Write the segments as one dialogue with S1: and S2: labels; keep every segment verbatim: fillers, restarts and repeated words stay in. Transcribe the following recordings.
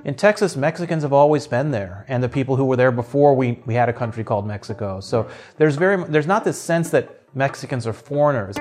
S1: In Texas, Mexicans have always been there, and the people who were there before we, we had a country called Mexico. So there's very there's not this sense that Mexicans are foreigners.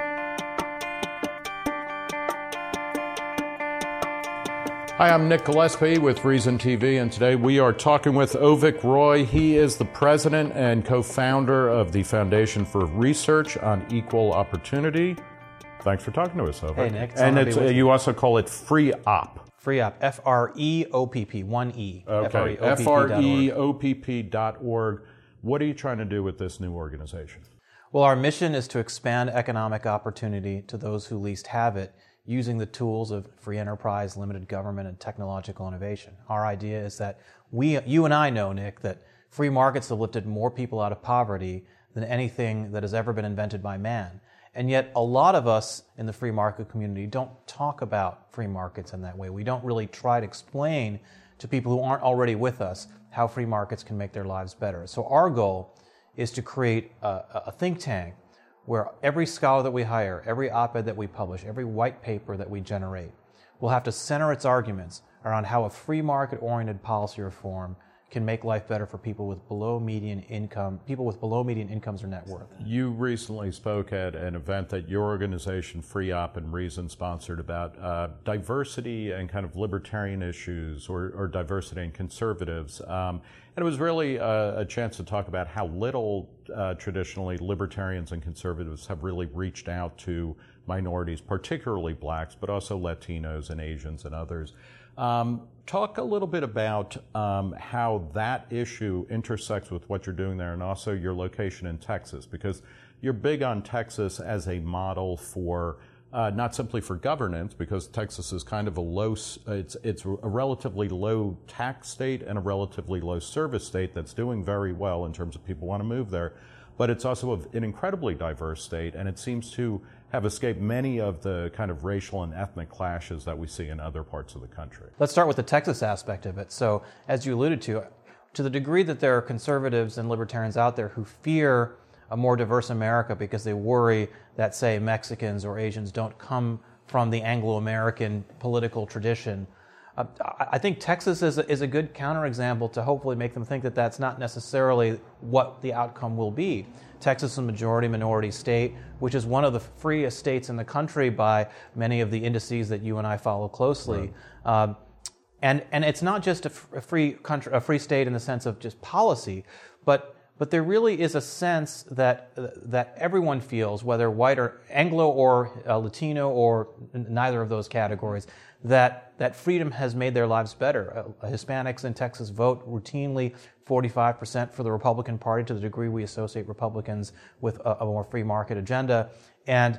S2: Hi, I'm Nick Gillespie with Reason T V, and today we are talking with Avik Roy. He is the president and co-founder of the Foundation for Research on Equal Opportunity. Thanks for talking to us, Avik.
S1: Hey, Nick.
S2: And it's, uh, you also call it FREOPP.
S1: FREOPP, F R E O P P, one E.
S2: Okay, F R E O P P dot org. What are you trying to do with this new organization?
S1: Well, our mission is to expand economic opportunity to those who least have it, using the tools of free enterprise, limited government, and technological innovation. Our idea is that we, you and I know, Nick, that free markets have lifted more people out of poverty than anything that has ever been invented by man. And yet a lot of us in the free market community don't talk about free markets in that way. We don't really try to explain to people who aren't already with us how free markets can make their lives better. So our goal is to create a, a think tank where every scholar that we hire, every op-ed that we publish, every white paper that we generate will have to center its arguments around how a free market-oriented policy reform can make life better for people with below median income, people with below median incomes or net worth.
S2: You recently spoke at an event that your organization, FREOPP and Reason, sponsored about uh, diversity and kind of libertarian issues, or, or diversity and conservatives. Um, and it was really a, a chance to talk about how little uh, traditionally libertarians and conservatives have really reached out to minorities, particularly blacks, but also Latinos and Asians and others. Um, talk a little bit about um, how that issue intersects with what you're doing there, and also your location in Texas, because you're big on Texas as a model for uh, not simply for governance, because Texas is kind of a low, it's it's a relatively low tax state and a relatively low service state that's doing very well in terms of people want to move there, but it's also an incredibly diverse state, and it seems to have escaped many of the kind of racial and ethnic clashes that we see in other parts of the country.
S1: Let's start with the Texas aspect of it. So, as you alluded to, to the degree that there are conservatives and libertarians out there who fear a more diverse America because they worry that, say, Mexicans or Asians don't come from the Anglo-American political tradition, uh, I think Texas is a, is a good counterexample to hopefully make them think that that's not necessarily what the outcome will be. Texas is a majority-minority state, which is one of the freest states in the country by many of the indices that you and I follow closely. Right. Um, and and it's not just a, f- a free country, a free state in the sense of just policy, but but there really is a sense that uh, that everyone feels, whether white or Anglo or uh, Latino or n- neither of those categories, that that freedom has made their lives better. Uh, Hispanics in Texas vote routinely forty-five percent for the Republican Party, to the degree we associate Republicans with a, a more free market agenda. And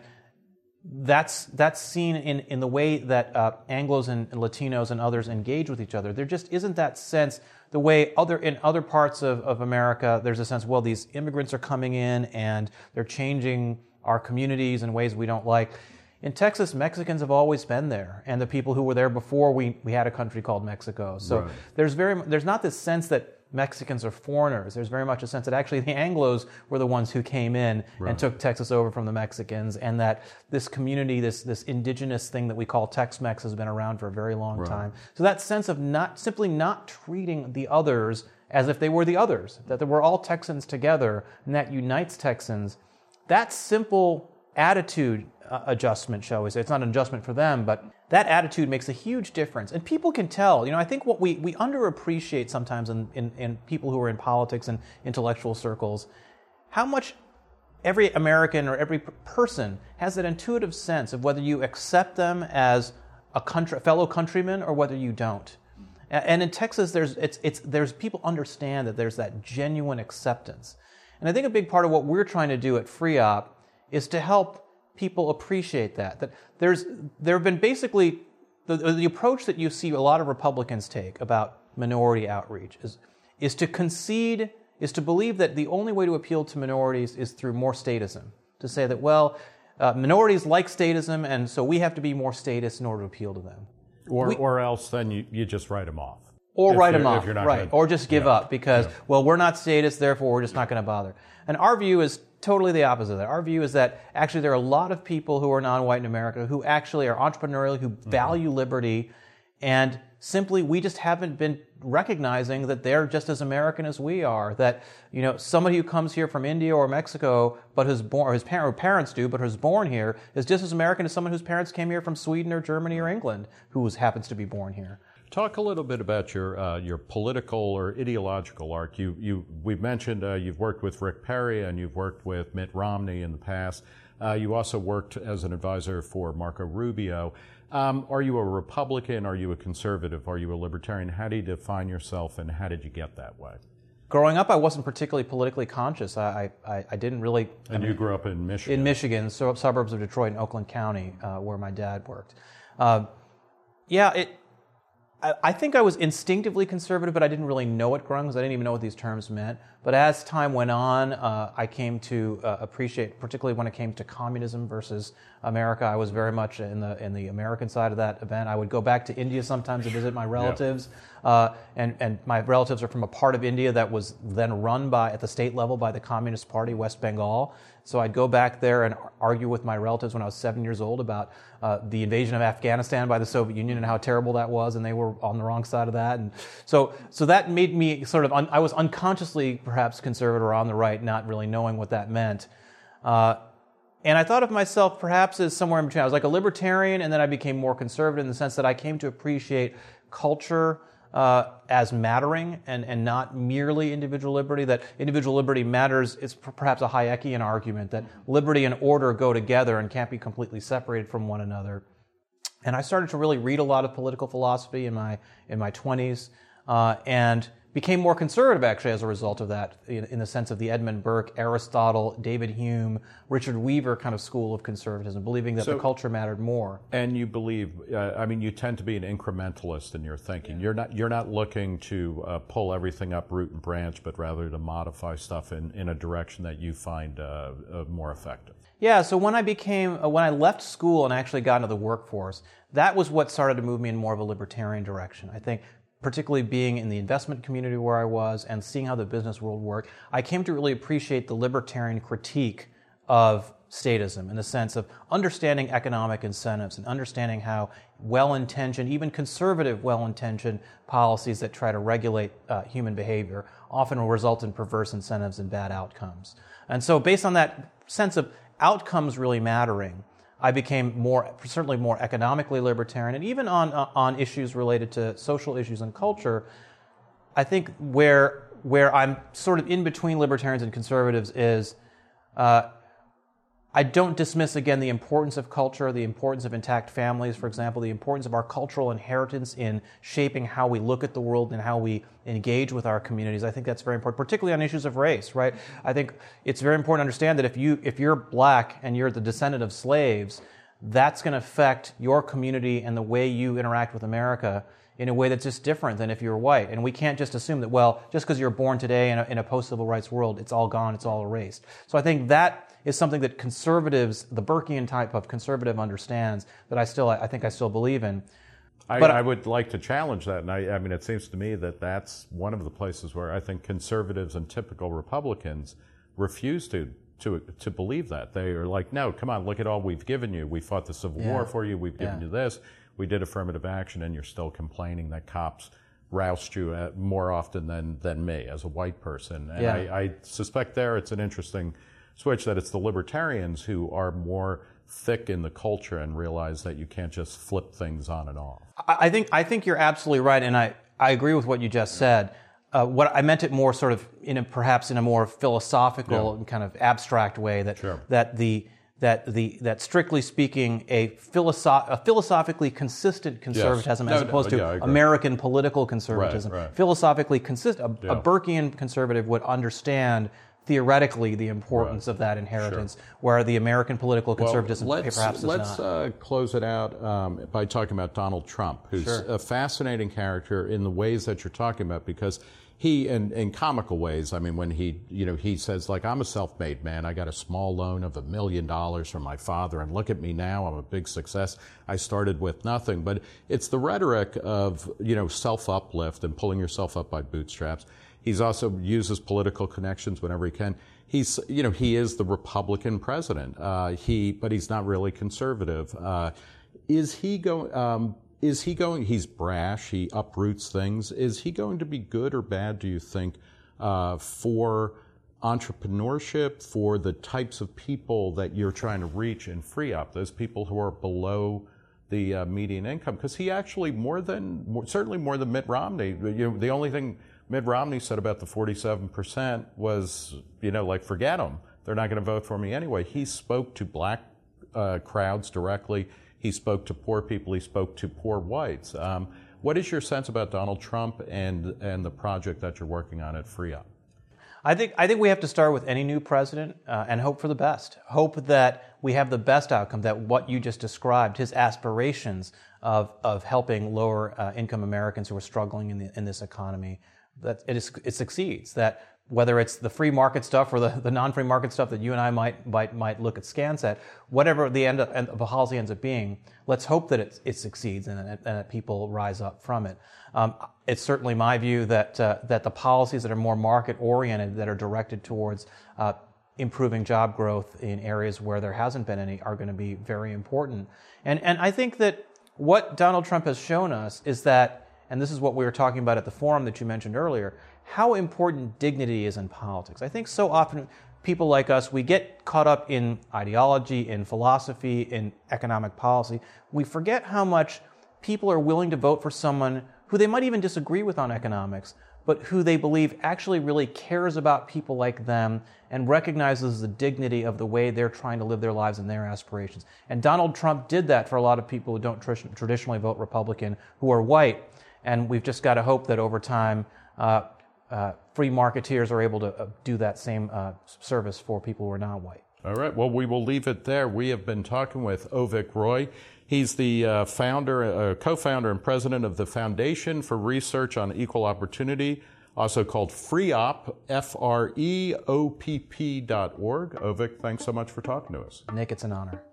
S1: that's that's seen in, in the way that uh, Anglos and, and Latinos and others engage with each other. There just isn't that sense, the way other in other parts of, of America, there's a sense, well, these immigrants are coming in and they're changing our communities in ways we don't like. In Texas, Mexicans have always been there, and the people who were there before we, we had a country called Mexico. So right. there's very there's not this sense that Mexicans are foreigners. There's very much a sense that actually the Anglos were the ones who came in right. and took Texas over from the Mexicans, and that this community, this this indigenous thing that we call Tex-Mex, has been around for a very long right. time. So that sense of not simply not treating the others as if they were the others, that we're all Texans together, and that unites Texans, that simple attitude uh, adjustment, shall we say, it's not an adjustment for them, but that attitude makes a huge difference. And people can tell. You know, I think what we, we underappreciate sometimes in, in, in people who are in politics and intellectual circles, how much every American or every person has that intuitive sense of whether you accept them as a country, fellow countryman or whether you don't. And in Texas, there's it's it's there's people understand that there's that genuine acceptance. And I think a big part of what we're trying to do at FREOPP is to help people appreciate that. That there's there have been basically the, the approach that you see a lot of Republicans take about minority outreach is is to concede, is to believe that the only way to appeal to minorities is through more statism. To say that, well, uh, minorities like statism, and so we have to be more statist in order to appeal to them.
S2: Or
S1: we,
S2: or else then you, you just write them off.
S1: Or write them off, right? Gonna, or just give
S2: yeah,
S1: up because, yeah. well, we're not statists, therefore we're just not going to bother. And our view is totally the opposite of that. Our view is that actually there are a lot of people who are non-white in America who actually are entrepreneurial, who mm-hmm. value liberty, And simply, we just haven't been recognizing that they're just as American as we are. That, you know, somebody who comes here from India or Mexico, but who's born, or his parent, or parents do, but who's born here, is just as American as someone whose parents came here from Sweden or Germany or England, who was, happens to be born here.
S2: Talk a little bit about your uh, your political or ideological arc. You you we've mentioned uh, you've worked with Rick Perry and you've worked with Mitt Romney in the past. Uh, you also worked as an advisor for Marco Rubio. Um, are you a Republican? Are you a conservative? Are you a libertarian? How do you define yourself, and how did you get that way?
S1: Growing up, I wasn't particularly politically conscious. I I, I didn't really.
S2: And
S1: I mean,
S2: you grew up in Michigan.
S1: In Michigan, so suburbs of Detroit and Oakland County, uh, where my dad worked. Uh, yeah, it. I think I was instinctively conservative, but I didn't really know it growing because I didn't even know what these terms meant. But as time went on, uh, I came to uh, appreciate, particularly when it came to communism versus America. I was very much in the in the American side of that event. I would go back to India sometimes to visit my relatives, yeah. uh, and and my relatives are from a part of India that was then run by at the state level by the Communist Party, West Bengal. So I'd go back there and argue with my relatives when I was seven years old about uh, the invasion of Afghanistan by the Soviet Union and how terrible that was, and they were on the wrong side of that. And so, so that made me sort of, un- I was unconsciously perhaps conservative or on the right, not really knowing what that meant. Uh, and I thought of myself perhaps as somewhere in between. I was like a libertarian, and then I became more conservative in the sense that I came to appreciate culture Uh, as mattering and, and not merely individual liberty, that individual liberty matters. It's p- perhaps a Hayekian argument that liberty and order go together and can't be completely separated from one another. And I started to really read a lot of political philosophy in my in my twenties uh, and became more conservative actually as a result of that, in, in the sense of the Edmund Burke, Aristotle, David Hume, Richard Weaver kind of school of conservatism, believing that so, the culture mattered more.
S2: And you believe, uh, I mean, you tend to be an incrementalist in your thinking. Yeah. You're not you're not looking to uh, pull everything up root and branch, but rather to modify stuff in, in a direction that you find uh, uh, more effective.
S1: Yeah, so when I became, uh, when I left school and actually got into the workforce, that was what started to move me in more of a libertarian direction. I think particularly being in the investment community where I was and seeing how the business world worked, I came to really appreciate the libertarian critique of statism in the sense of understanding economic incentives and understanding how well-intentioned, even conservative well-intentioned policies that try to regulate uh, human behavior often will result in perverse incentives and bad outcomes. And so based on that sense of outcomes really mattering, I became more, certainly more economically libertarian, and even on uh, on issues related to social issues and culture. I think where where I'm sort of in between libertarians and conservatives is, uh, I don't dismiss again the importance of culture, the importance of intact families, for example, the importance of our cultural inheritance in shaping how we look at the world and how we engage with our communities. I think that's very important, particularly on issues of race, right? I think it's very important to understand that if you if you're black and you're the descendant of slaves, that's going to affect your community and the way you interact with America in a way that's just different than if you're white. And we can't just assume that, well, just because you're born today in a, in a post-civil rights world, it's all gone, it's all erased. So I think that is something that conservatives, the Burkean type of conservative understands, that I still, I think I still believe in.
S2: I,
S1: but
S2: I would like to challenge that, and I, I mean, it seems to me that that's one of the places where I think conservatives and typical Republicans refuse to to to believe that. They are like, no, come on, look at all we've given you. We fought the Civil
S1: yeah.
S2: War for you. We've given
S1: yeah.
S2: you this. We did affirmative action, and you're still complaining that cops roust you at more often than than me as a white person. And
S1: yeah.
S2: I, I suspect there it's an interesting switch that it's the libertarians who are more thick in the culture and realize that you can't just flip things on and off.
S1: I think I think you're absolutely right, and I, I agree with what you just said. Uh, what I meant it more sort of in a, perhaps in a more philosophical
S2: yeah.
S1: and kind of abstract way that
S2: sure.
S1: that the that the that strictly speaking a, philosoph- a philosophically consistent conservatism
S2: yes.
S1: as
S2: no,
S1: opposed
S2: no,
S1: to
S2: yeah,
S1: American political conservatism.
S2: Right, right.
S1: Philosophically consistent, a,
S2: yeah.
S1: a Burkean conservative would understand theoretically the importance
S2: right.
S1: of that inheritance,
S2: sure.
S1: where the American political conservatism
S2: well, let's,
S1: perhaps does
S2: let's,
S1: not.
S2: Let's uh, close it out um, by talking about Donald Trump, who's
S1: sure.
S2: a fascinating character in the ways that you're talking about, because he, in, in comical ways, I mean, when he, you know, he says, like, I'm a self-made man. I got a small loan of a million dollars from my father, and look at me now. I'm a big success. I started with nothing. But it's the rhetoric of, you know, self-uplift and pulling yourself up by bootstraps. He's also uses political connections whenever he can. He's, you know, he is the Republican president. Uh, he, but he's not really conservative. Uh, is he going? Um, is he going, he's brash, he uproots things. Is he going to be good or bad, do you think, uh, for entrepreneurship, for the types of people that you're trying to reach in FREOPP, those people who are below the uh, median income? Because he actually, more than, more, certainly more than Mitt Romney, you know, the only thing Mitt Romney said about the forty-seven percent was, you know, like, forget them. They're not going to vote for me anyway. He spoke to black uh, crowds directly. He spoke to poor people. He spoke to poor whites. Um, what is your sense about Donald Trump and, and the project that you're working on at FREOPP?
S1: I think I think we have to start with any new president uh, and hope for the best. Hope that we have the best outcome, that what you just described, his aspirations of of helping lower uh, income Americans who are struggling in the, in this economy, that it is it succeeds. That whether it's the free market stuff or the, the non-free market stuff that you and I might might might look at scans at, whatever the end of, end of the policy ends up being, let's hope that it, it succeeds and, and that people rise up from it. Um, it's certainly my view that uh, that the policies that are more market-oriented, that are directed towards uh, improving job growth in areas where there hasn't been any, are going to be very important. And and I think that what Donald Trump has shown us is that, and this is what we were talking about at the forum that you mentioned earlier, how important dignity is in politics. I think so often people like us, we get caught up in ideology, in philosophy, in economic policy. We forget how much people are willing to vote for someone who they might even disagree with on economics, but who they believe actually really cares about people like them and recognizes the dignity of the way they're trying to live their lives and their aspirations. And Donald Trump did that for a lot of people who don't tr- traditionally vote Republican, who are white. And we've just got to hope that over time, uh, uh, free marketeers are able to uh, do that same uh, service for people who are not white.
S2: All right. Well, we will leave it there. We have been talking with Avik Roy. He's the uh, founder, uh, co-founder and president of the Foundation for Research on Equal Opportunity, also called FREOPP, F R E O P P dot org. Avik, thanks so much for talking to us.
S1: Nick, it's an honor.